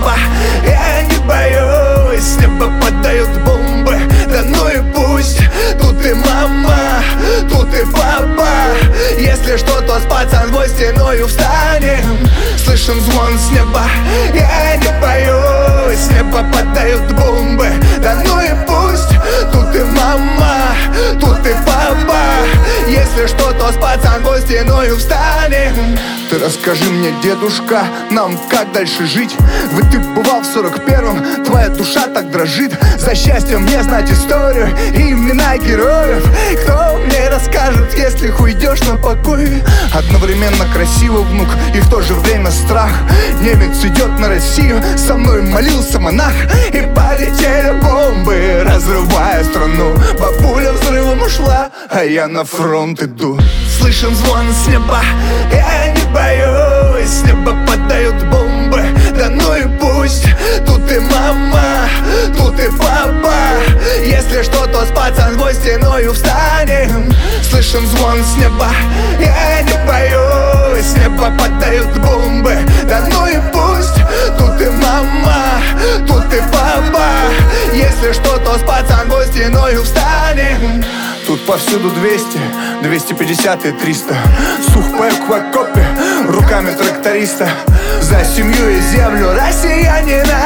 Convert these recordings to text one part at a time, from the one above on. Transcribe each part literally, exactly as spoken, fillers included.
неба. Я не боюсь, с неба падают бомбы. Да ну и пусть, тут и мама, тут и папа. Если что, то с пацанвой стеною встанем. Слышен звон с неба. Я не боюсь, с неба падают бомбы. Да ну и пусть, тут и мама, тут и папа. Если что, то с пацанвой стеною встанем. Ты расскажи мне, дедушка, нам как дальше жить? Ведь ты бывал в сорок первом, твоя душа так дрожит. За счастье мне знать историю и имена героев. Кто мне расскажет, если уйдешь на покой? Одновременно красивый внук и в то же время страх. Немец идет на Россию, со мной молился монах. И полетели бомбы, разрывая страну. Бабуля взрывом ушла, а я на фронт иду. Слышен звон с неба. Я не боюсь, с неба падают бомбы. Да ну и пусть, тут и мама, тут и папа. Если что, то с пацанвой стеною встанем. Слышен звон с неба. Я не боюсь, с неба падают бомбы. Да ну и пусть, тут и мама, тут и папа. Если что, то с пацанвой стеною встанем. Тут повсюду двести, двести пятьдесят и триста. Сухпайок в окопе, руками тракториста. За семью и землю россиянина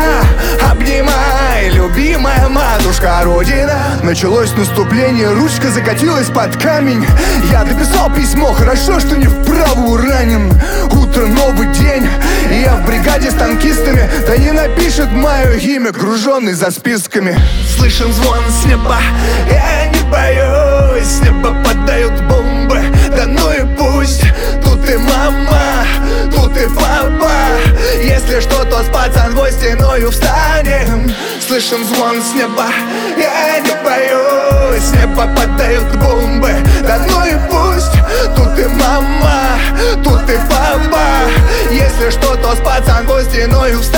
обнимай, любимая матушка Родина. Началось наступление, ручка закатилась под камень. Я дописал письмо, хорошо, что не вправо ранен. Утро, новый день, и я в бригаде с танкистами. Да не напишет мое имя, груженный за списками. Слышен звон с неба. Я не боюсь, с неба падают бомбы. Да ну и пусть, тут и мама, тут и папа. Если что, то с пацанвой стеною встанем. Слышен звон с неба. Я не боюсь, с неба падают бомбы. Да ну и пусть, тут и мама, тут и папа. Если что, то с пацанвой стеною встанем.